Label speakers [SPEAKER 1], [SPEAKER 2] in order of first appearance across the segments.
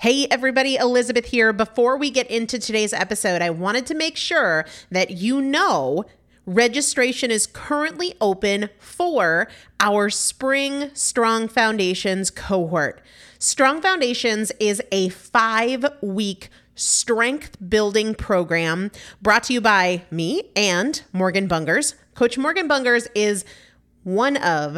[SPEAKER 1] Hey everybody, Elizabeth here. Before we get into today's episode, I wanted to make sure that you know registration is currently open for our Spring Strong Foundations cohort. Strong Foundations is a 5-week strength building program brought to you by me and Morgan Bungers. Coach Morgan Bungers is one of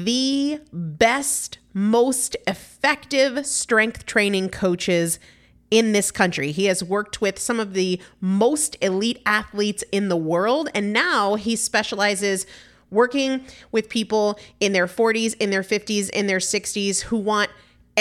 [SPEAKER 1] the best, most effective strength training coaches in this country. He has worked with some of the most elite athletes in the world, and now he specializes working with people in their 40s, in their 50s, in their 60s who want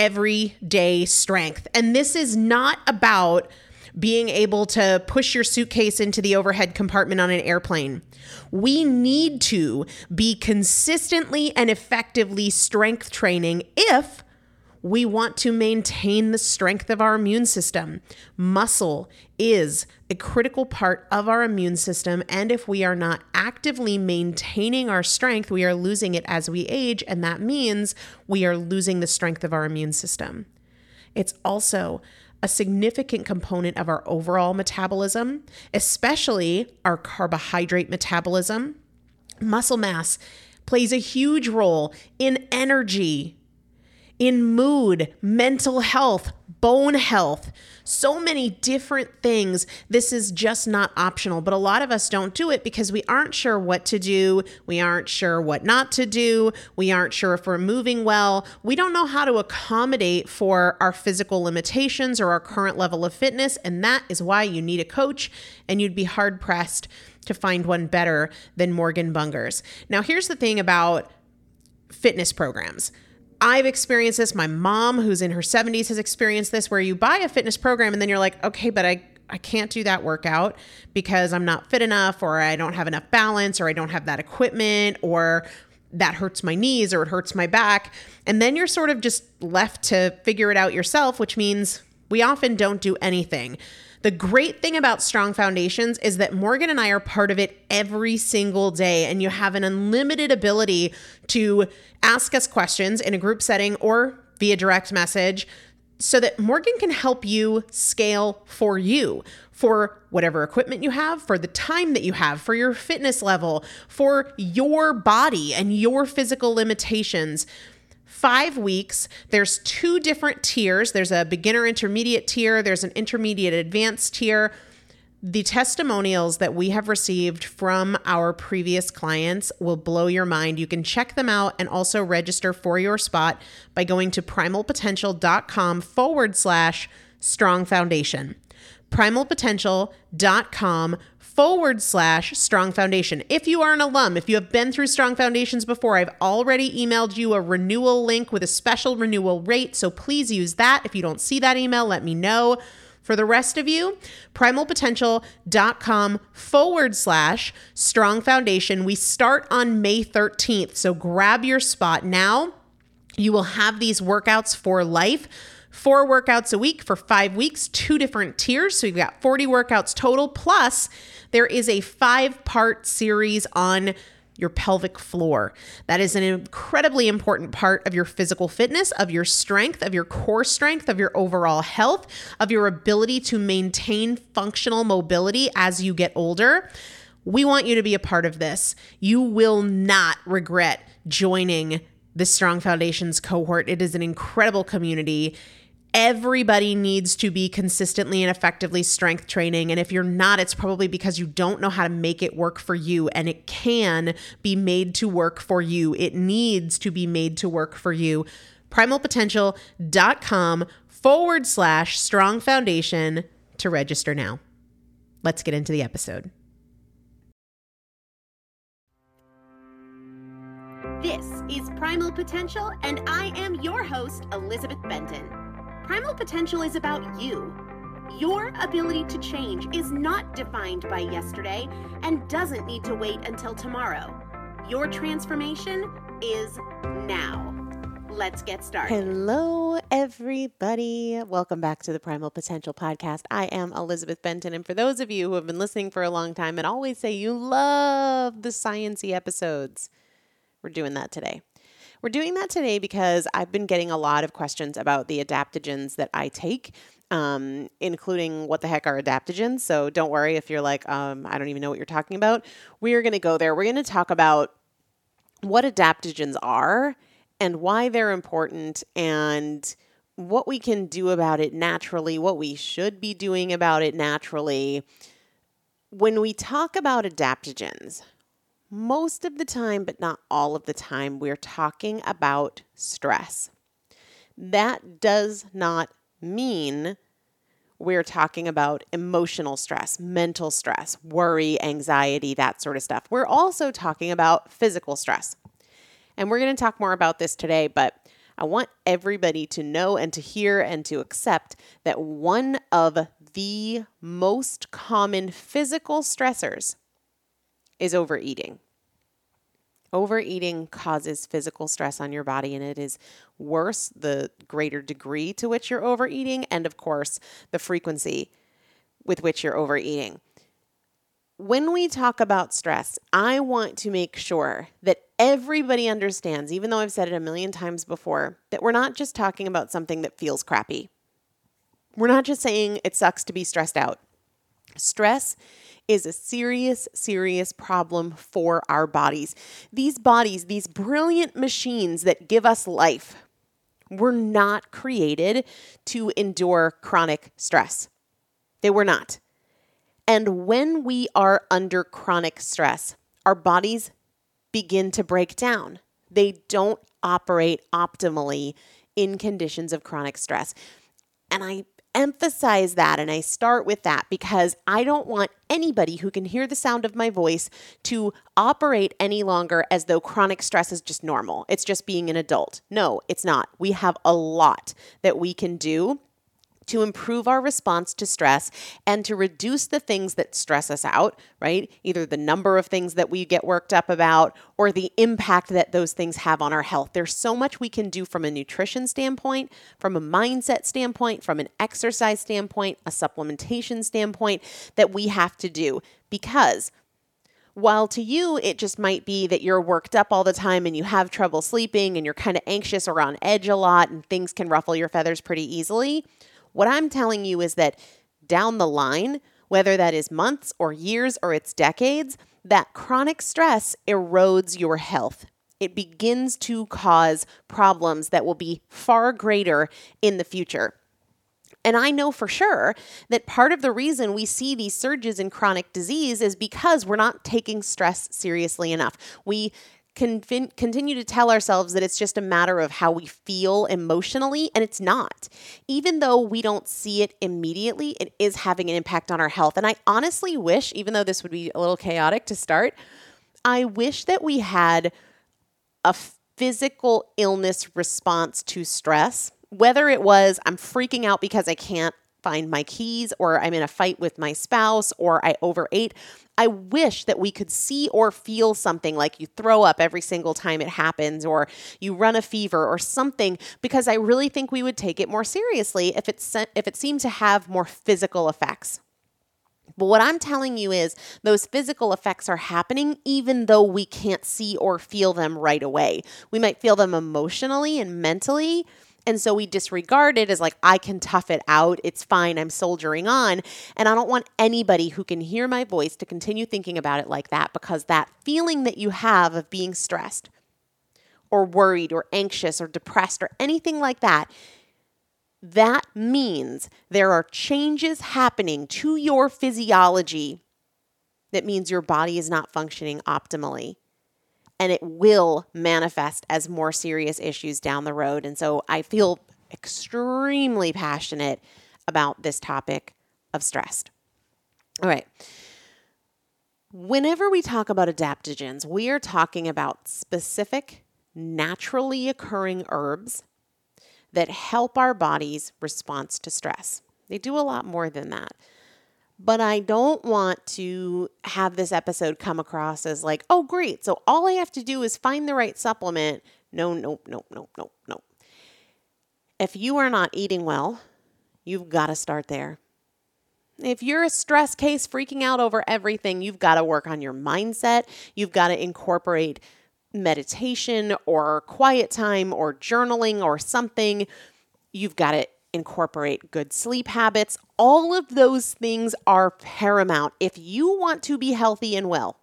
[SPEAKER 1] everyday strength. And this is not about being able to push your suitcase into the overhead compartment on an airplane. We need to be consistently and effectively strength training if we want to maintain the strength of our immune system. Muscle is a critical part of our immune system, and if we are not actively maintaining our strength, we are losing it as we age, and that means we are losing the strength of our immune system. It's also a significant component of our overall metabolism, especially our carbohydrate metabolism. Muscle mass plays a huge role in energy, in mood, mental health, bone health, so many different things. This is just not optional, but a lot of us don't do it because we aren't sure what to do. We aren't sure what not to do. We aren't sure if we're moving well. We don't know how to accommodate for our physical limitations or our current level of fitness, and that is why you need a coach, and you'd be hard-pressed to find one better than Morgan Bungers. Now, here's the thing about fitness programs. I've experienced this. My mom, who's in her 70s, has experienced this, where you buy a fitness program and then you're like, okay, but I can't do that workout because I'm not fit enough, or I don't have enough balance, or I don't have that equipment, or that hurts my knees, or it hurts my back. And then you're sort of just left to figure it out yourself, which means we often don't do anything. The great thing about Strong Foundations is that Morgan and I are part of it every single day, and you have an unlimited ability to ask us questions in a group setting or via direct message so that Morgan can help you scale for you, for whatever equipment you have, for the time that you have, for your fitness level, for your body and your physical limitations. 5 weeks, there's 2 different tiers. There's a beginner intermediate tier. There's an intermediate advanced tier. The testimonials that we have received from our previous clients will blow your mind. You can check them out and also register for your spot by going to primalpotential.com/strong foundation. primalpotential.com/strong foundation. If you are an alum, if you have been through Strong Foundations before, I've already emailed you a renewal link with a special renewal rate, so please use that. If you don't see that email, let me know. For the rest of you, primalpotential.com/strong foundation. We start on May 13th, so grab your spot now. You will have these workouts for life. 4 workouts a week for 5 weeks, 2 different tiers. So you've got 40 workouts total. Plus, there is a 5-part series on your pelvic floor. That is an incredibly important part of your physical fitness, of your strength, of your core strength, of your overall health, of your ability to maintain functional mobility as you get older. We want you to be a part of this. You will not regret joining the Strong Foundations cohort. It is an incredible community. Everybody needs to be consistently and effectively strength training. And if you're not, it's probably because you don't know how to make it work for you. And it can be made to work for you. It needs to be made to work for you. primalpotential.com/strong foundation to register now. Let's get into the episode. This is Primal Potential, and I am your host, Elizabeth Benton. Primal Potential is about you. Your ability to change is not defined by yesterday and doesn't need to wait until tomorrow. Your transformation is now. Let's get started. Hello, everybody. Welcome back to the Primal Potential Podcast. I am Elizabeth Benton, and for those of you who have been listening for a long time and always say you love the science-y episodes, we're doing that today.
[SPEAKER 2] We're doing that today because I've been getting a lot of questions about the adaptogens that I take, including what the heck are adaptogens. So don't worry if you're like, I don't even know what you're talking about. We're going to go there. We're going to talk about what adaptogens are and why they're important and what we can do about it naturally, what we should be doing about it naturally. When we talk about adaptogens, most of the time, but not all of the time, we're talking about stress. That does not mean we're talking about emotional stress, mental stress, worry, anxiety, that sort of stuff. We're also talking about physical stress. And we're going to talk more about this today, but I want everybody to know and to hear and to accept that one of the most common physical stressors is overeating. Overeating causes physical stress on your body, and it is worse the greater degree to which you're overeating, and of course, the frequency with which you're overeating. When we talk about stress, I want to make sure that everybody understands, even though I've said it a million times before, that we're not just talking about something that feels crappy. We're not just saying it sucks to be stressed out. Stress is a serious, serious problem for our bodies. These bodies, these brilliant machines that give us life, were not created to endure chronic stress. They were not. And when we are under chronic stress, our bodies begin to break down. They don't operate optimally in conditions of chronic stress. And I emphasize that and I start with that because I don't want anybody who can hear the sound of my voice to operate any longer as though chronic stress is just normal. It's just being an adult. No, it's not. We have a lot that we can do to improve our response to stress and to reduce the things that stress us out, right? Either the number of things that we get worked up about or the impact that those things have on our health. There's so much we can do from a nutrition standpoint, from a mindset standpoint, from an exercise standpoint, a supplementation standpoint that we have to do because while to you, it just might be that you're worked up all the time and you have trouble sleeping and you're kind of anxious or on edge a lot and things can ruffle your feathers pretty easily. What I'm telling you is that down the line, whether that is months or years or it's decades, that chronic stress erodes your health. It begins to cause problems that will be far greater in the future. And I know for sure that part of the reason we see these surges in chronic disease is because we're not taking stress seriously enough. We continue to tell ourselves that it's just a matter of how we feel emotionally, and it's not. Even though we don't see it immediately, it is having an impact on our health. And I honestly wish, even though this would be a little chaotic to start, I wish that we had a physical illness response to stress, whether it was I'm freaking out because I can't find my keys, or I'm in a fight with my spouse, or I overate. I wish that we could see or feel something like you throw up every single time it happens, or you run a fever or something, because I really think we would take it more seriously if it seemed to have more physical effects. But what I'm telling you is those physical effects are happening even though we can't see or feel them right away. We might feel them emotionally and mentally, and so we disregard it as like, I can tough it out. It's fine. I'm soldiering on. And I don't want anybody who can hear my voice to continue thinking about it like that, because that feeling that you have of being stressed or worried or anxious or depressed or anything like that, that means there are changes happening to your physiology that means your body is not functioning optimally. And it will manifest as more serious issues down the road. And so I feel extremely passionate about this topic of stress. All right. Whenever we talk about adaptogens, we are talking about specific, naturally occurring herbs that help our body's response to stress. They do a lot more than that. But I don't want to have this episode come across as like, oh, great, so all I have to do is find the right supplement. No. If you are not eating well, you've got to start there. If you're a stress case freaking out over everything, you've got to work on your mindset. You've got to incorporate meditation or quiet time or journaling or something. You've got to incorporate good sleep habits. All of those things are paramount. If you want to be healthy and well,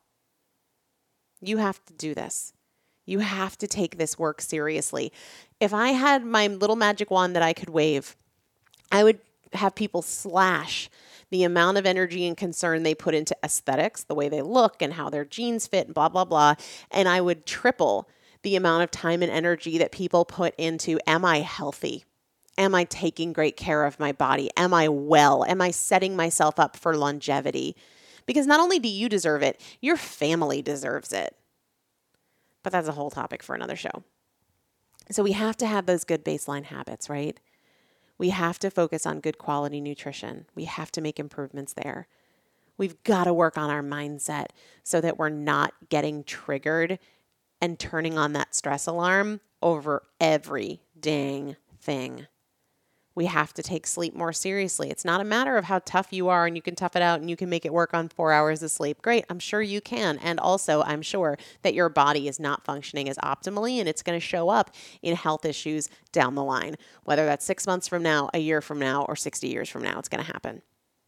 [SPEAKER 2] you have to do this. You have to take this work seriously. If I had my little magic wand that I could wave, I would have people slash the amount of energy and concern they put into aesthetics, the way they look and how their jeans fit and blah, blah, blah. And I would triple the amount of time and energy that people put into, am I healthy? Am I taking great care of my body? Am I well? Am I setting myself up for longevity? Because not only do you deserve it, your family deserves it. But that's a whole topic for another show. So we have to have those good baseline habits, right? We have to focus on good quality nutrition. We have to make improvements there. We've got to work on our mindset so that we're not getting triggered and turning on that stress alarm over every dang thing. We have to take sleep more seriously. It's not a matter of how tough you are and you can tough it out and you can make it work on 4 hours of sleep. Great. I'm sure you can. And also, I'm sure that your body is not functioning as optimally and it's going to show up in health issues down the line. Whether that's 6 months from now, a year from now, or 60 years from now, it's going to happen.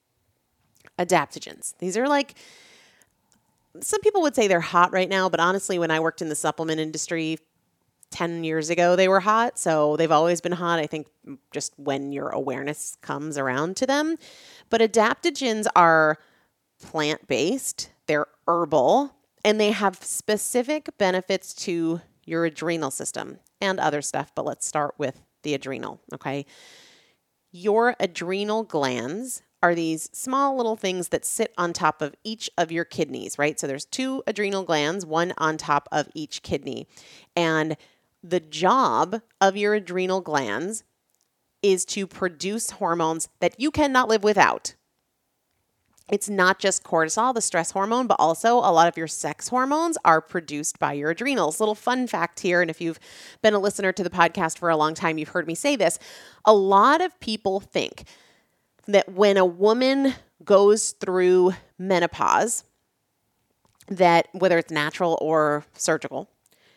[SPEAKER 2] Adaptogens. These are like, some people would say they're hot right now, but honestly, when I worked in the supplement industry 10 years ago, they were hot. So they've always been hot. I think just when your awareness comes around to them. But adaptogens are plant-based, they're herbal, and they have specific benefits to your adrenal system and other stuff. But let's start with the adrenal, okay? Your adrenal glands are these small little things that sit on top of each of your kidneys, right? So there's 2 adrenal glands, one on top of each kidney. And the job of your adrenal glands is to produce hormones that you cannot live without. It's not just cortisol, the stress hormone, but also a lot of your sex hormones are produced by your adrenals. Little fun fact here, and if you've been a listener to the podcast for a long time, you've heard me say this. A lot of people think that when a woman goes through menopause, that whether it's natural or surgical,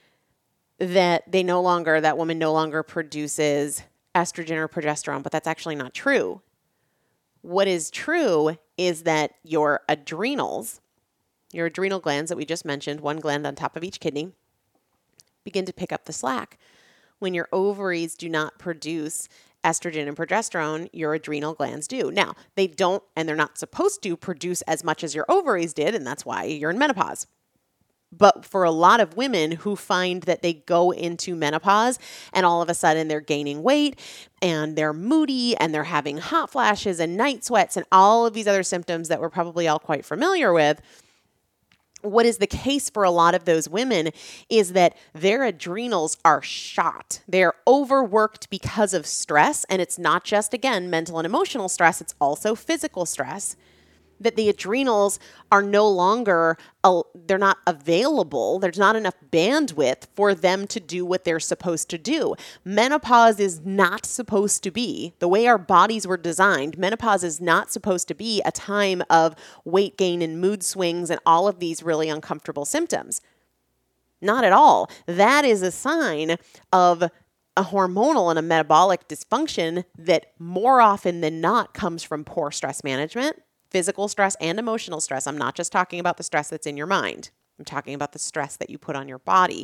[SPEAKER 2] that that woman no longer produces estrogen or progesterone, but that's actually not true. What is true is that your adrenal glands that we just mentioned, one gland on top of each kidney, begin to pick up the slack. When your ovaries do not produce estrogen and progesterone, your adrenal glands do. Now, they don't, and they're not supposed to produce as much as your ovaries did, and that's why you're in menopause. But for a lot of women who find that they go into menopause and all of a sudden they're gaining weight and they're moody and they're having hot flashes and night sweats and all of these other symptoms that we're probably all quite familiar with, what is the case for a lot of those women is that their adrenals are shot. They're overworked because of stress. And it's not just, again, mental and emotional stress. It's also physical stress. That the adrenals are no longer, they're not available. There's not enough bandwidth for them to do what they're supposed to do. Menopause is not supposed to be, the way our bodies were designed, menopause is not supposed to be a time of weight gain and mood swings and all of these really uncomfortable symptoms. Not at all. That is a sign of a hormonal and a metabolic dysfunction that more often than not comes from poor stress management. Physical stress and emotional stress. I'm not just talking about the stress that's in your mind. I'm talking about the stress that you put on your body.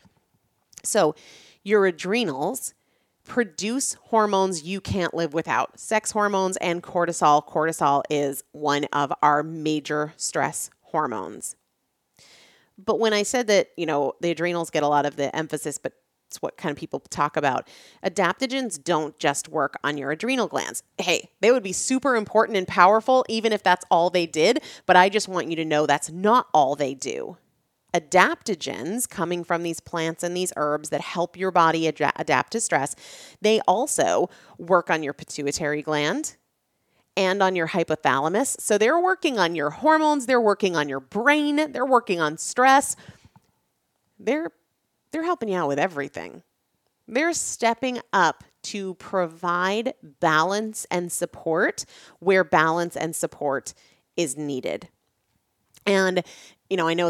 [SPEAKER 2] So your adrenals produce hormones you can't live without. Sex hormones and cortisol. Cortisol is one of our major stress hormones. But when I said that, the adrenals get a lot of the emphasis, but it's what kind of people talk about. Adaptogens don't just work on your adrenal glands. Hey, they would be super important and powerful even if that's all they did, but I just want you to know that's not all they do. Adaptogens coming from these plants and these herbs that help your body adapt to stress, they also work on your pituitary gland and on your hypothalamus. So they're working on your hormones, they're working on your brain, they're working on stress. They're helping you out with everything. They're stepping up to provide balance and support where balance and support is needed. And, I know that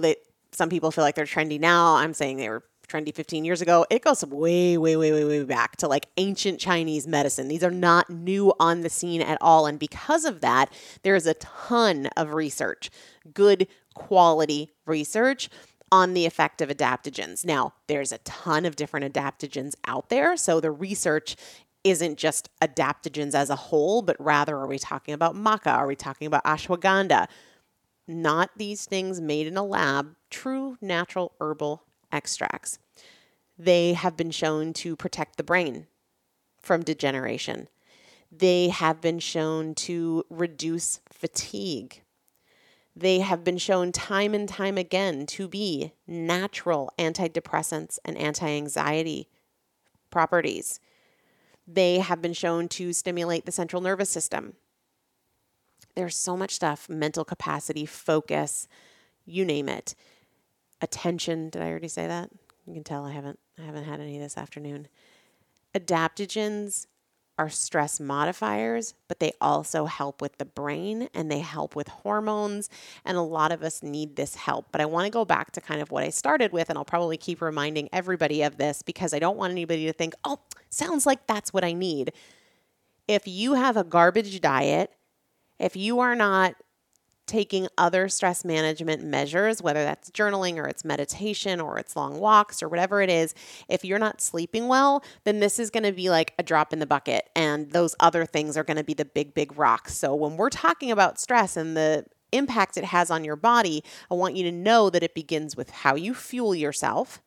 [SPEAKER 2] some people feel like they're trendy now. I'm saying they were trendy 15 years ago. It goes way, way, way, way, way back to like ancient Chinese medicine. These are not new on the scene at all. And because of that, there is a ton of research, good quality research on the effect of adaptogens. Now, there's a ton of different adaptogens out there. So the research isn't just adaptogens as a whole, but rather are we talking about maca? Are we talking about ashwagandha? Not these things made in a lab, true natural herbal extracts. They have been shown to protect the brain from degeneration. They have been shown to reduce fatigue. They have been shown time and time again to be natural antidepressants and anti-anxiety properties. They have been shown to stimulate the central nervous system. There's so much stuff, mental capacity, focus, you name it. Attention, did I already say that? You can tell I haven't had any this afternoon. Adaptogens are stress modifiers, but they also help with the brain and they help with hormones. And a lot of us need this help. But I want to go back to kind of what I started with, and I'll probably keep reminding everybody of this because I don't want anybody to think, oh, sounds like that's what I need. If you have a garbage diet, if you are not taking other stress management measures, whether that's journaling or it's meditation or it's long walks or whatever it is, if you're not sleeping well, then this is going to be like a drop in the bucket. And those other things are going to be the big, big rocks. So when we're talking about stress and the impact it has on your body, I want you to know that it begins with how you fuel yourself,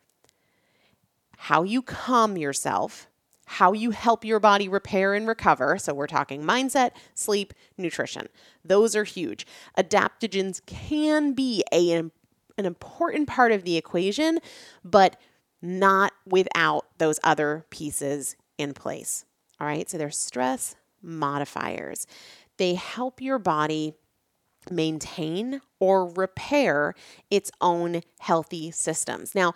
[SPEAKER 2] how you calm yourself, how you help your body repair and recover. So we're talking mindset, sleep, nutrition. Those are huge. Adaptogens can be an important part of the equation, but not without those other pieces in place. All right. So they're stress modifiers. They help your body maintain or repair its own healthy systems. Now,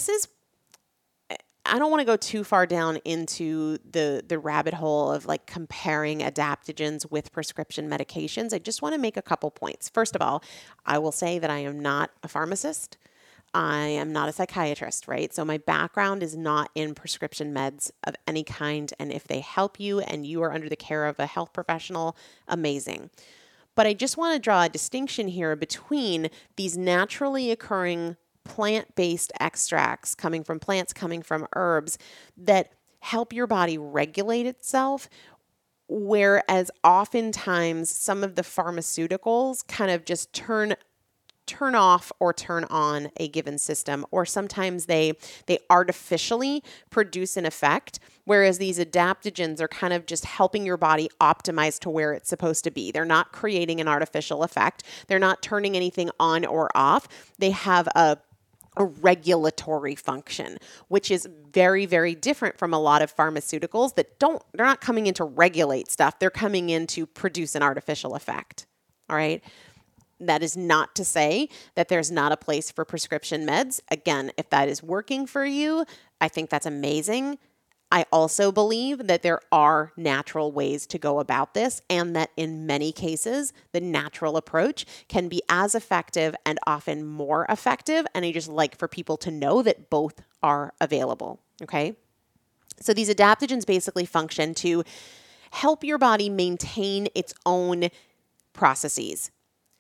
[SPEAKER 2] I don't want to go too far down into the rabbit hole of like comparing adaptogens with prescription medications. I just want to make a couple points. First of all, I will say that I am not a pharmacist. I am not a psychiatrist, right? So my background is not in prescription meds of any kind. And if they help you and you are under the care of a health professional, amazing. But I just want to draw a distinction here between these naturally occurring plant-based extracts coming from plants, coming from herbs that help your body regulate itself, whereas oftentimes some of the pharmaceuticals kind of just turn off or turn on a given system, or sometimes they artificially produce an effect, whereas these adaptogens are kind of just helping your body optimize to where it's supposed to be. They're not creating an artificial effect. They're not turning anything on or off. They have a regulatory function, which is very, very different from a lot of pharmaceuticals that they're not coming in to regulate stuff. They're coming in to produce an artificial effect. All right. That is not to say that there's not a place for prescription meds. Again, if that is working for you, I think that's amazing. I also believe that there are natural ways to go about this, and that in many cases, the natural approach can be as effective and often more effective. And I just like for people to know that both are available. Okay. So these adaptogens basically function to help your body maintain its own processes.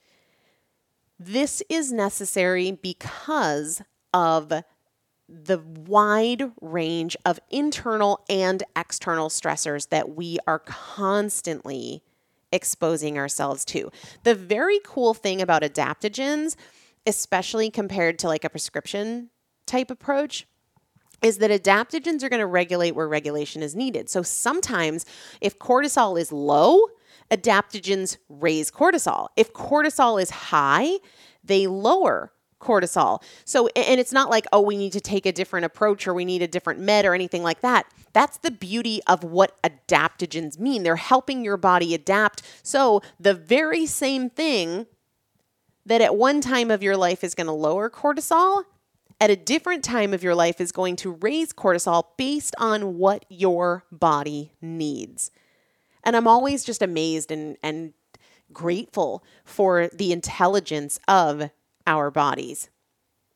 [SPEAKER 2] This is necessary because of the wide range of internal and external stressors that we are constantly exposing ourselves to. The very cool thing about adaptogens, especially compared to like a prescription type approach, is that adaptogens are going to regulate where regulation is needed. So sometimes if cortisol is low, adaptogens raise cortisol. If cortisol is high, they lower cortisol. So, and it's not like, oh, we need to take a different approach or we need a different med or anything like that. That's the beauty of what adaptogens mean. They're helping your body adapt. So the very same thing that at one time of your life is going to lower cortisol, at a different time of your life is going to raise cortisol based on what your body needs. And I'm always just amazed and grateful for the intelligence of our bodies.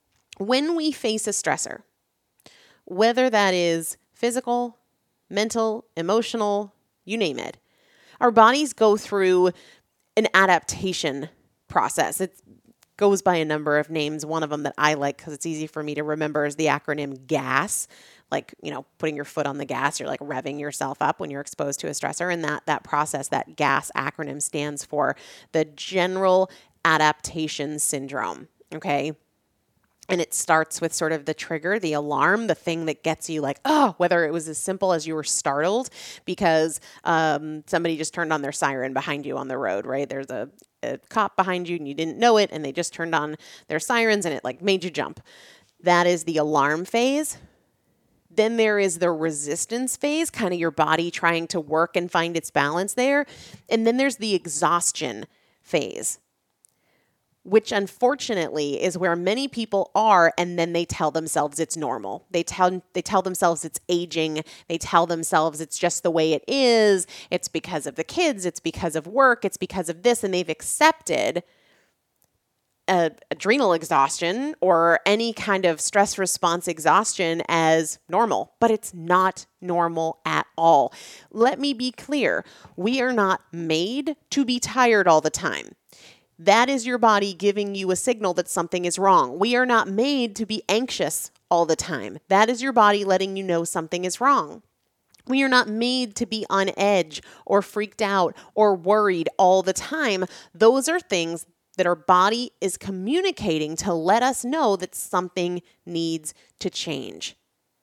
[SPEAKER 2] When we face a stressor, whether that is physical, mental, emotional, you name it, our bodies go through an adaptation process. It goes by a number of names. One of them that I like because it's easy for me to remember is the acronym GAS. Like, putting your foot on the gas, you're like revving yourself up when you're exposed to a stressor. And that process, that GAS acronym stands for the General Adaptation Syndrome. Okay. And it starts with sort of the trigger, the alarm, the thing that gets you like, oh, whether it was as simple as you were startled because somebody just turned on their siren behind you on the road, right? There's a cop behind you and you didn't know it and they just turned on their sirens and it like made you jump. That is the alarm phase. Then there is the resistance phase, kind of your body trying to work and find its balance there. And then there's the exhaustion phase, which unfortunately is where many people are, and then they tell themselves it's normal. They tell themselves it's aging. They tell themselves it's just the way it is. It's because of the kids. It's because of work. It's because of this, and they've accepted adrenal exhaustion or any kind of stress response exhaustion as normal, but it's not normal at all. Let me be clear. We are not made to be tired all the time. That is your body giving you a signal that something is wrong. We are not made to be anxious all the time. That is your body letting you know something is wrong. We are not made to be on edge or freaked out or worried all the time. Those are things that our body is communicating to let us know that something needs to change.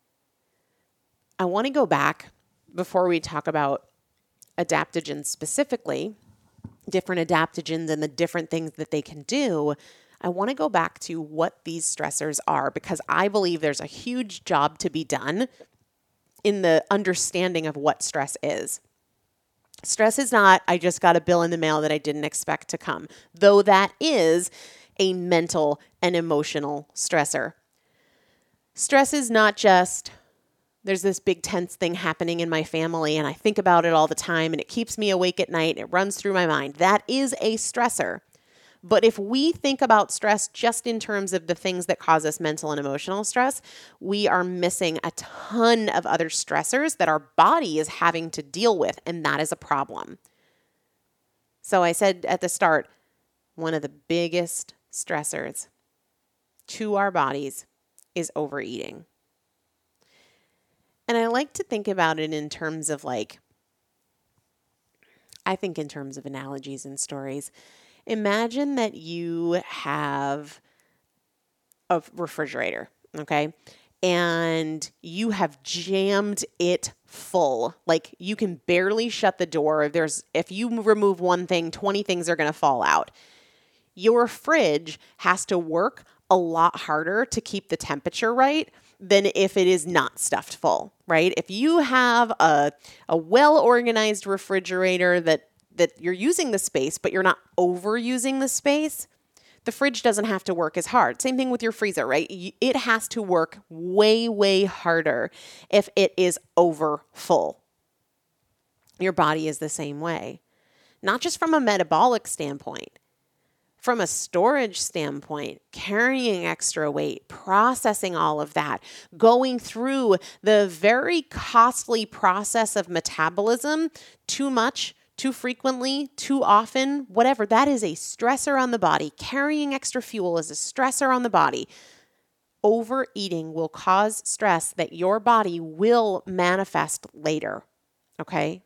[SPEAKER 2] I want to go back before we talk about adaptogens specifically, different adaptogens and the different things that they can do. I want to go back to what these stressors are because I believe there's a huge job to be done in the understanding of what stress is. Stress is not, I just got a bill in the mail that I didn't expect to come, though that is a mental and emotional stressor. Stress is not just, there's this big tense thing happening in my family and I think about it all the time and it keeps me awake at night. It runs through my mind. That is a stressor. But if we think about stress just in terms of the things that cause us mental and emotional stress, we are missing a ton of other stressors that our body is having to deal with, and that is a problem. So I said at the start, one of the biggest stressors to our bodies is overeating. And I like to think about it in terms of I think in terms of analogies and stories. Imagine that you have a refrigerator, okay? And you have jammed it full. Like you can barely shut the door. If you remove one thing, 20 things are going to fall out. Your fridge has to work a lot harder to keep the temperature right than if it is not stuffed full, right? If you have a well-organized refrigerator that you're using the space, but you're not overusing the space, the fridge doesn't have to work as hard. Same thing with your freezer, right? It has to work way, way harder if it is over full. Your body is the same way, not just from a metabolic standpoint, from a storage standpoint, carrying extra weight, processing all of that, going through the very costly process of metabolism, too much, too frequently, too often, whatever, that is a stressor on the body. Carrying extra fuel is a stressor on the body. Overeating will cause stress that your body will manifest later, okay?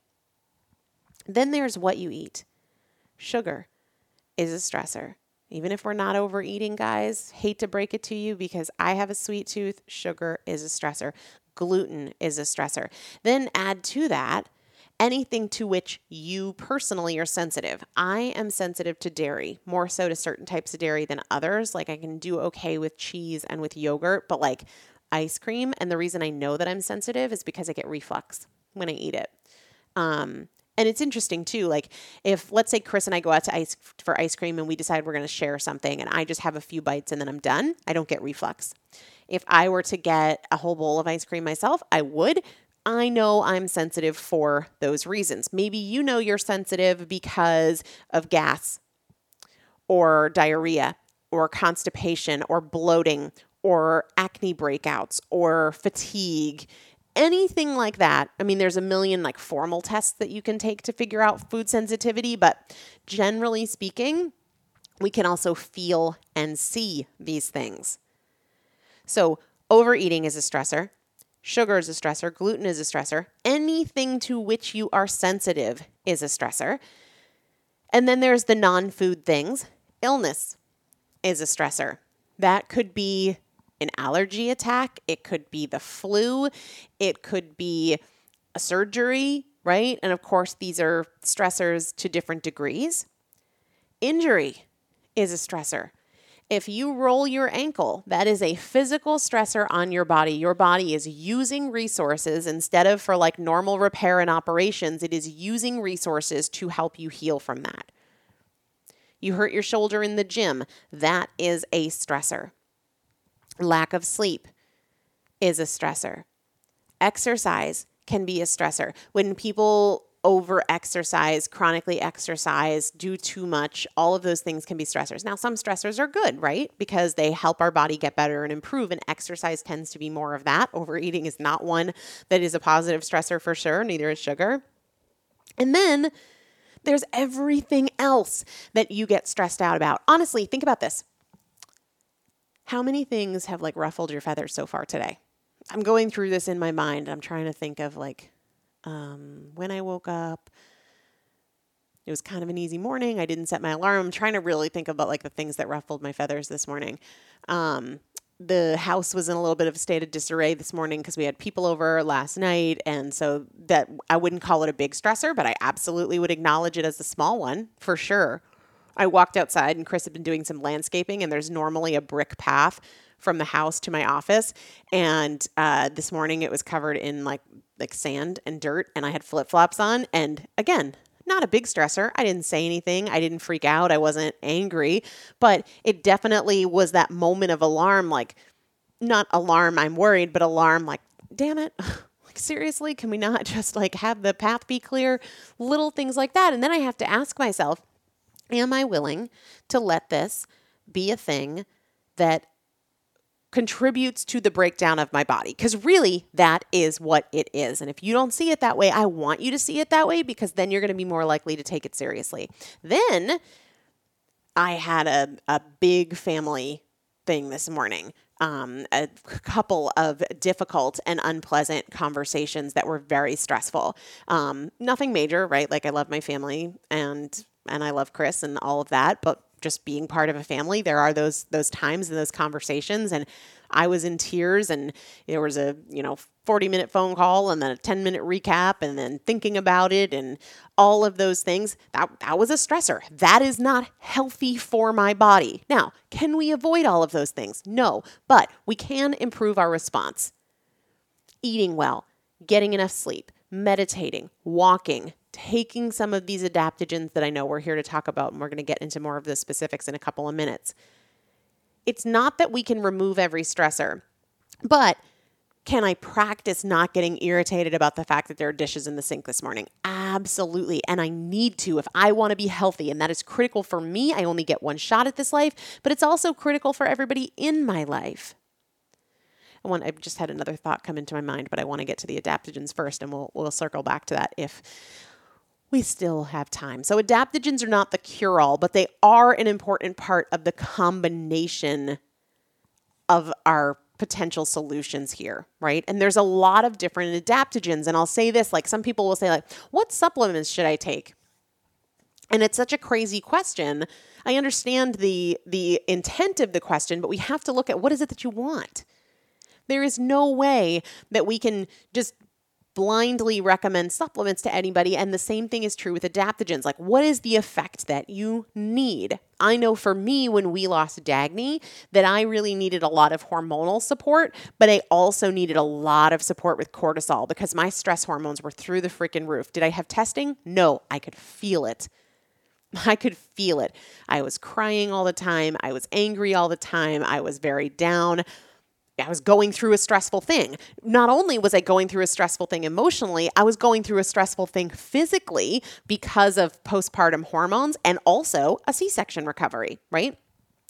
[SPEAKER 2] Then there's what you eat. Sugar is a stressor. Even if we're not overeating, guys, hate to break it to you because I have a sweet tooth, sugar is a stressor. Gluten is a stressor. Then add to that anything to which you personally are sensitive. I am sensitive to dairy, more so to certain types of dairy than others. Like I can do okay with cheese and with yogurt, but like ice cream. And the reason I know that I'm sensitive is because I get reflux when I eat it. And it's interesting too, like if let's say Chris and I go out to for ice cream and we decide we're going to share something and I just have a few bites and then I'm done, I don't get reflux. If I were to get a whole bowl of ice cream myself, I would. I know I'm sensitive for those reasons. Maybe you know you're sensitive because of gas or diarrhea or constipation or bloating or acne breakouts or fatigue, anything like that. I mean, there's a million like formal tests that you can take to figure out food sensitivity, but generally speaking, we can also feel and see these things. So overeating is a stressor. Sugar is a stressor. Gluten is a stressor. Anything to which you are sensitive is a stressor. And then there's the non-food things. Illness is a stressor. That could be an allergy attack. It could be the flu. It could be a surgery, right? And of course, these are stressors to different degrees. Injury is a stressor. If you roll your ankle, that is a physical stressor on your body. Your body is using resources instead of for like normal repair and operations. It is using resources to help you heal from that. You hurt your shoulder in the gym. That is a stressor. Lack of sleep is a stressor. Exercise can be a stressor. When people over-exercise, chronically exercise, do too much, all of those things can be stressors. Now, some stressors are good, right? Because they help our body get better and improve, and exercise tends to be more of that. Overeating is not one that is a positive stressor for sure, neither is sugar. And then there's everything else that you get stressed out about. Honestly, think about this. How many things have like ruffled your feathers so far today? I'm going through this in my mind. I'm trying to think of like, when I woke up, it was kind of an easy morning. I didn't set my alarm. I'm trying to really think about like the things that ruffled my feathers this morning. The house was in a little bit of a state of disarray this morning because we had people over last night. And so that I wouldn't call it a big stressor, but I absolutely would acknowledge it as a small one for sure. I walked outside and Chris had been doing some landscaping, and there's normally a brick path from the house to my office. And this morning it was covered in like sand and dirt, and I had flip-flops on. And again, not a big stressor. I didn't say anything. I didn't freak out. I wasn't angry, but it definitely was that moment of alarm, like not alarm, I'm worried, but alarm, like, damn it. Like, seriously, can we not just like have the path be clear? Little things like that. And then I have to ask myself, am I willing to let this be a thing that contributes to the breakdown of my body? Because really, that is what it is. And if you don't see it that way, I want you to see it that way, because then you're going to be more likely to take it seriously. Then I had a big family thing this morning. A couple of difficult and unpleasant conversations that were very stressful. Nothing major, right? Like, I love my family and I love Chris and all of that, but just being part of a family, there are those times and those conversations, and I was in tears, and there was a 40-minute phone call and then a 10-minute recap and then thinking about it and all of those things. That was a stressor. That is not healthy for my body. Now, can we avoid all of those things? No, but we can improve our response. Eating well, getting enough sleep, meditating, walking, taking some of these adaptogens that I know we're here to talk about, and we're going to get into more of the specifics in a couple of minutes. It's not that we can remove every stressor, but can I practice not getting irritated about the fact that there are dishes in the sink this morning? Absolutely. And I need to if I want to be healthy. And that is critical for me. I only get one shot at this life, but it's also critical for everybody in my life. I just had another thought come into my mind, but I want to get to the adaptogens first, and we'll circle back to that if we still have time. So adaptogens are not the cure-all, but they are an important part of the combination of our potential solutions here, right? And there's a lot of different adaptogens. And I'll say this, like, some people will say, like, what supplements should I take? And it's such a crazy question. I understand the intent of the question, but we have to look at what is it that you want. There is no way that we can just blindly recommend supplements to anybody. And the same thing is true with adaptogens. Like, what is the effect that you need? I know for me, when we lost Dagny, that I really needed a lot of hormonal support, but I also needed a lot of support with cortisol because my stress hormones were through the freaking roof. Did I have testing? No, I could feel it. I could feel it. I was crying all the time. I was angry all the time. I was very down. I was going through a stressful thing. Not only was I going through a stressful thing emotionally, I was going through a stressful thing physically because of postpartum hormones and also a C-section recovery, right?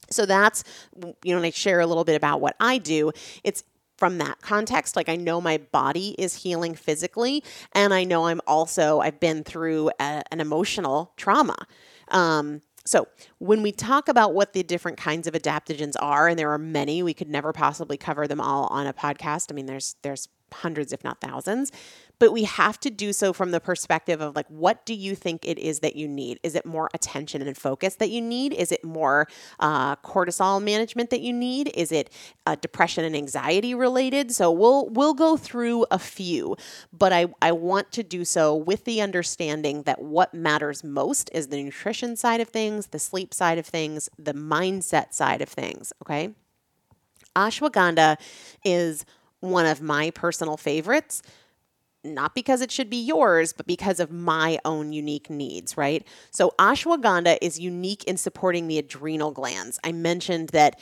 [SPEAKER 2] So that's, when I share a little bit about what I do, it's from that context. Like, I know my body is healing physically, and I know I've been through an emotional trauma. So when we talk about what the different kinds of adaptogens are, and there are many, we could never possibly cover them all on a podcast. I mean, there's hundreds, if not thousands, but we have to do so from the perspective of like, what do you think it is that you need? Is it more attention and focus that you need? Is it more cortisol management that you need? Is it depression and anxiety related? So we'll go through a few, but I want to do so with the understanding that what matters most is the nutrition side of things, the sleep side of things, the mindset side of things, okay? Ashwagandha is one of my personal favorites, not because it should be yours, but because of my own unique needs, right? So ashwagandha is unique in supporting the adrenal glands. I mentioned that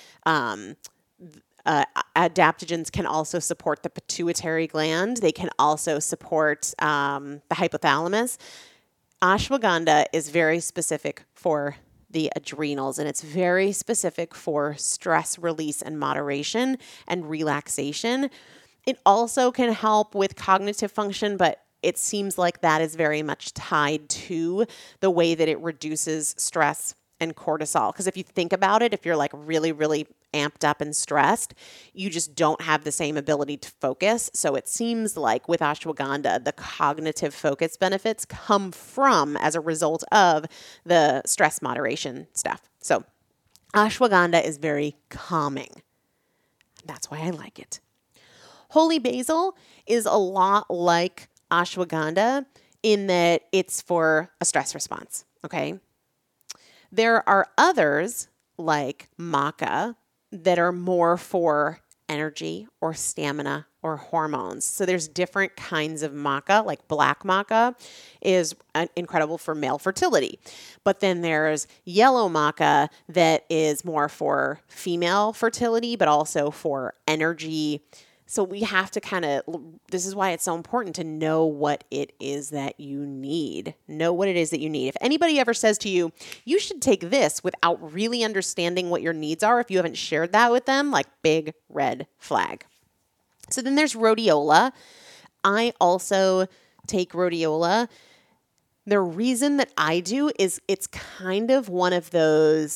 [SPEAKER 2] adaptogens can also support the pituitary gland. They can also support the hypothalamus. Ashwagandha is very specific for the adrenals, and it's very specific for stress release and moderation and relaxation. It also can help with cognitive function, but it seems like that is very much tied to the way that it reduces stress and cortisol. Because if you think about it, if you're like really, really amped up and stressed, you just don't have the same ability to focus. So it seems like with ashwagandha, the cognitive focus benefits come from as a result of the stress moderation stuff. So ashwagandha is very calming. That's why I like it. Holy basil is a lot like ashwagandha in that it's for a stress response, okay? There are others like maca that are more for energy or stamina or hormones. So there's different kinds of maca, like black maca is incredible for male fertility. But then there's yellow maca that is more for female fertility, but also for energy. So we have to this is why it's so important to know what it is that you need. Know what it is that you need. If anybody ever says to you, you should take this without really understanding what your needs are, if you haven't shared that with them, like big red flag. So then there's rhodiola. I also take rhodiola. The reason that I do is it's kind of one of those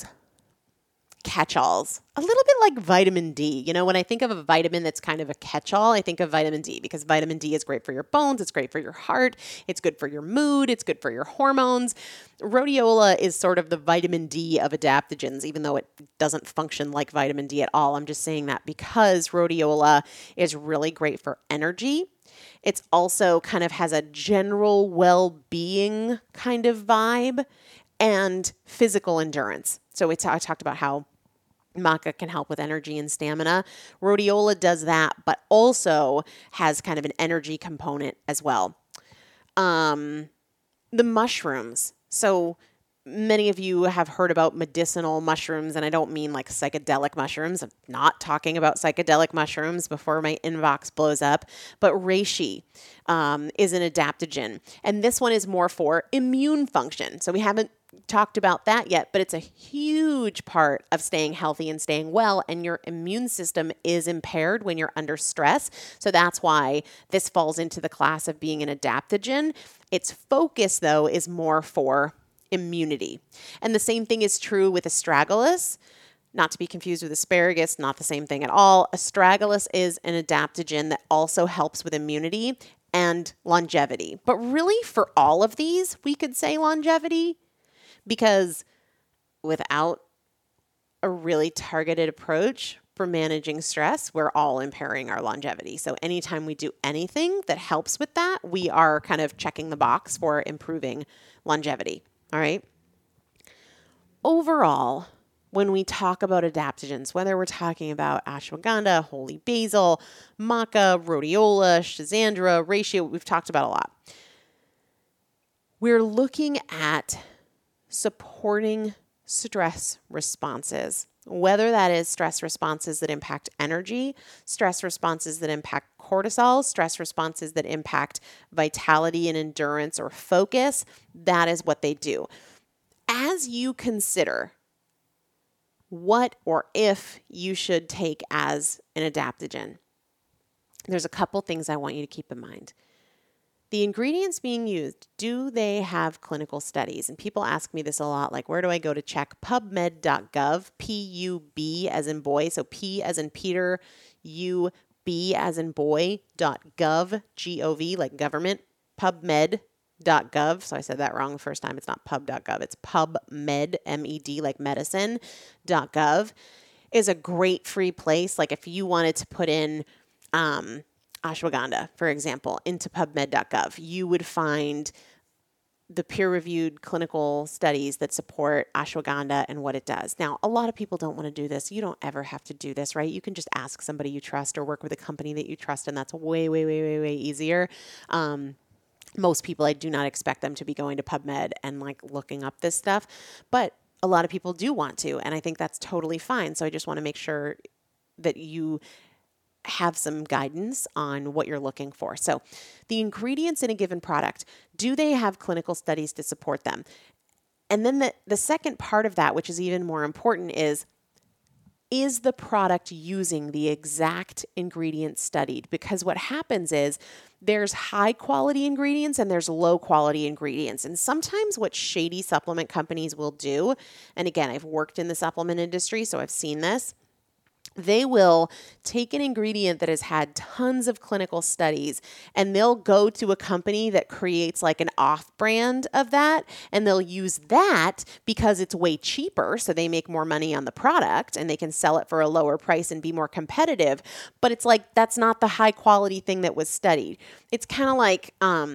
[SPEAKER 2] catch-alls, a little bit like vitamin D. You know, when I think of a vitamin that's kind of a catch-all, I think of vitamin D because vitamin D is great for your bones, it's great for your heart, it's good for your mood, it's good for your hormones. Rhodiola is sort of the vitamin D of adaptogens, even though it doesn't function like vitamin D at all. I'm just saying that because rhodiola is really great for energy. It's also kind of has a general well-being kind of vibe and physical endurance. So I talked about how maca can help with energy and stamina. Rhodiola does that, but also has kind of an energy component as well. The mushrooms. So many of you have heard about medicinal mushrooms, and I don't mean like psychedelic mushrooms. I'm not talking about psychedelic mushrooms before my inbox blows up, but reishi is an adaptogen, and this one is more for immune function. So we haven't talked about that yet, but it's a huge part of staying healthy and staying well, and your immune system is impaired when you're under stress. So that's why this falls into the class of being an adaptogen. Its focus, though, is more for immunity. And the same thing is true with astragalus, not to be confused with asparagus, not the same thing at all. Astragalus is an adaptogen that also helps with immunity and longevity. But really, for all of these, we could say longevity, because without a really targeted approach for managing stress, we're all impairing our longevity. So anytime we do anything that helps with that, we are kind of checking the box for improving longevity. All right. Overall, when we talk about adaptogens, whether we're talking about ashwagandha, holy basil, maca, rhodiola, schizandra, reishi, we've talked about a lot. We're looking at supporting stress responses, whether that is stress responses that impact energy, stress responses that impact cortisol, stress responses that impact vitality and endurance or focus. That is what they do. As you consider what or if you should take as an adaptogen. There's a couple things I want you to keep in mind. The ingredients being used, do they have clinical studies? And people ask me this a lot, like, where do I go to check? PubMed.gov, P-U-B as in boy, so P as in Peter, U-B as in boy, .gov, G-O-V, like government, PubMed.gov. So I said that wrong the first time. It's not pub.gov, it's PubMed, M-E-D, like medicine.gov, is a great free place. Like if you wanted to put in ashwagandha, for example, into PubMed.gov, you would find the peer-reviewed clinical studies that support ashwagandha and what it does. Now, a lot of people don't want to do this. You don't ever have to do this, right? You can just ask somebody you trust or work with a company that you trust, and that's way, way, way, way, way easier. Most people, I do not expect them to be going to PubMed and like looking up this stuff, but a lot of people do want to, and I think that's totally fine. So I just want to make sure that you have some guidance on what you're looking for. So the ingredients in a given product, do they have clinical studies to support them? And then the second part of that, which is even more important, is the product using the exact ingredients studied? Because what happens is there's high quality ingredients and there's low quality ingredients. And sometimes what shady supplement companies will do, and again, I've worked in the supplement industry, so I've seen this, they will take an ingredient that has had tons of clinical studies and they'll go to a company that creates like an off-brand of that, and they'll use that because it's way cheaper, so they make more money on the product and they can sell it for a lower price and be more competitive. But it's like, that's not the high quality thing that was studied. It's kind of like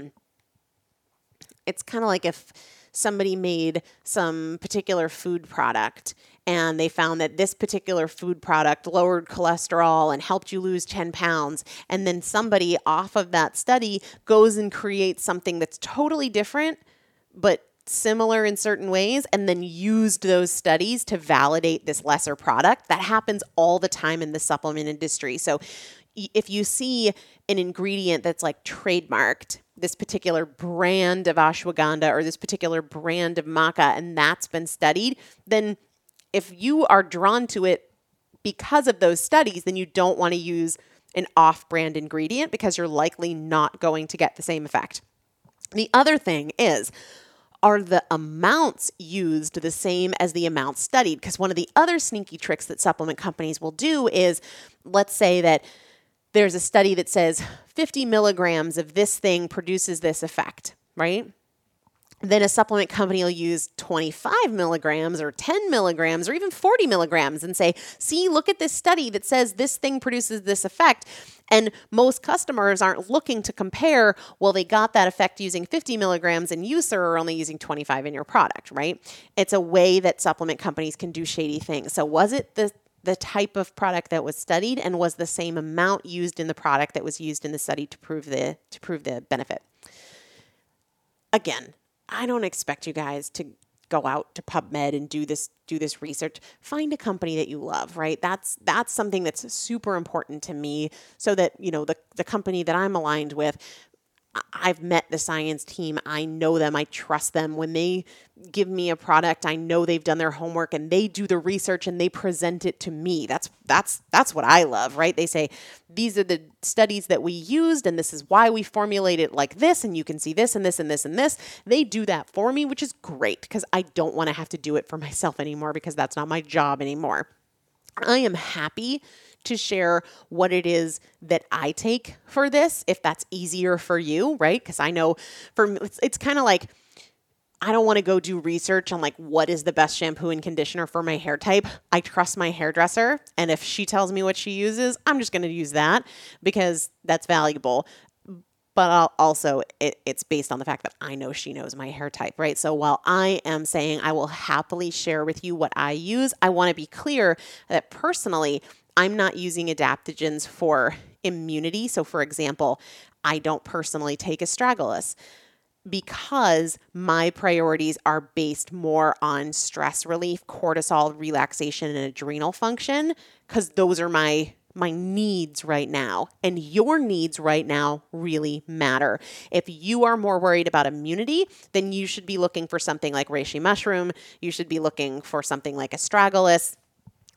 [SPEAKER 2] if somebody made some particular food product and they found that this particular food product lowered cholesterol and helped you lose 10 pounds. And then somebody off of that study goes and creates something that's totally different, but similar in certain ways, and then used those studies to validate this lesser product. That happens all the time in the supplement industry. So if you see an ingredient that's like trademarked, this particular brand of ashwagandha or this particular brand of maca, and that's been studied, then if you are drawn to it because of those studies, then you don't want to use an off-brand ingredient because you're likely not going to get the same effect. The other thing is, are the amounts used the same as the amounts studied? Because one of the other sneaky tricks that supplement companies will do is, let's say that there's a study that says 50 milligrams of this thing produces this effect, right? Then a supplement company will use 25 milligrams or 10 milligrams or even 40 milligrams and say, see, look at this study that says this thing produces this effect. And most customers aren't looking to compare, well, they got that effect using 50 milligrams and you, sir, are only using 25 in your product, right? It's a way that supplement companies can do shady things. So was it the type of product that was studied, and was the same amount used in the product that was used in the study to prove the benefit? Again, I don't expect you guys to go out to PubMed and do this research. Find a company that you love, right? That's something that's super important to me, so that, you know, the company that I'm aligned with, I've met the science team. I know them. I trust them. When they give me a product, I know they've done their homework and they do the research and they present it to me. That's what I love, right? They say, these are the studies that we used and this is why we formulate it like this, and you can see this and this and this and this. They do that for me, which is great because I don't want to have to do it for myself anymore, because that's not my job anymore. I am happy to share what it is that I take for this, if that's easier for you, right? Because I know for me, it's kind of like, I don't want to go do research on like what is the best shampoo and conditioner for my hair type. I trust my hairdresser, and if she tells me what she uses, I'm just going to use that because that's valuable. But it's based on the fact that I know she knows my hair type, right? So while I am saying I will happily share with you what I use, I want to be clear that personally, I'm not using adaptogens for immunity. So for example, I don't personally take astragalus because my priorities are based more on stress relief, cortisol, relaxation, and adrenal function, because those are my needs right now. And your needs right now really matter. If you are more worried about immunity, then you should be looking for something like reishi mushroom. You should be looking for something like astragalus.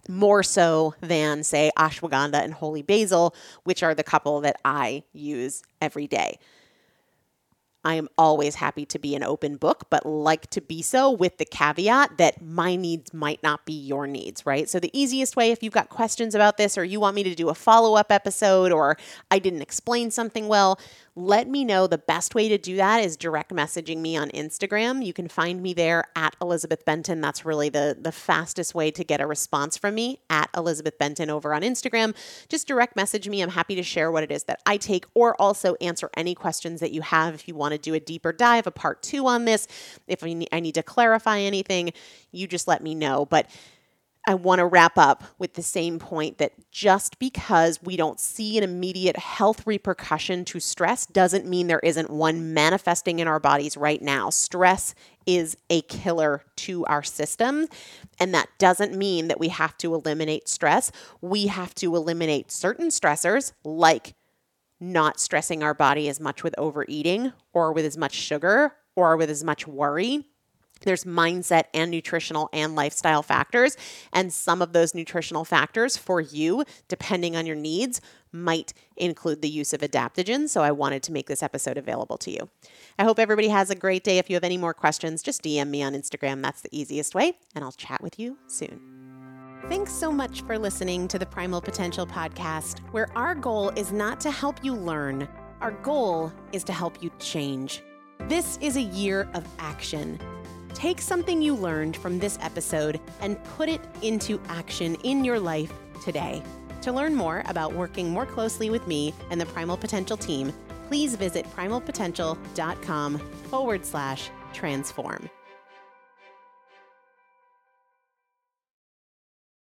[SPEAKER 2] more so than, say, ashwagandha and holy basil, which are the couple that I use every day. I am always happy to be an open book, but like to be so with the caveat that my needs might not be your needs, right? So the easiest way, if you've got questions about this or you want me to do a follow-up episode or I didn't explain something well, let me know. The best way to do that is direct messaging me on Instagram. You can find me there at Elizabeth Benton. That's really the fastest way to get a response from me, at Elizabeth Benton over on Instagram. Just direct message me. I'm happy to share what it is that I take, or also answer any questions that you have. If you want to do a deeper dive, a part 2 on this, if I need to clarify anything, you just let me know. But I want to wrap up with the same point that just because we don't see an immediate health repercussion to stress doesn't mean there isn't one manifesting in our bodies right now. Stress is a killer to our system, and that doesn't mean that we have to eliminate stress. We have to eliminate certain stressors, like not stressing our body as much with overeating or with as much sugar or with as much worry. There's mindset and nutritional and lifestyle factors, and some of those nutritional factors for you, depending on your needs, might include the use of adaptogens. So I wanted to make this episode available to you. I hope everybody has a great day. If you have any more questions, just DM me on Instagram. That's the easiest way, and I'll chat with you soon. Thanks so much for listening to the Primal Potential Podcast, where our goal is not to help you learn. Our goal is to help you change. This is a year of action. Take something you learned from this episode and put it into action in your life today. To learn more about working more closely with me and the Primal Potential team, please visit primalpotential.com/transform.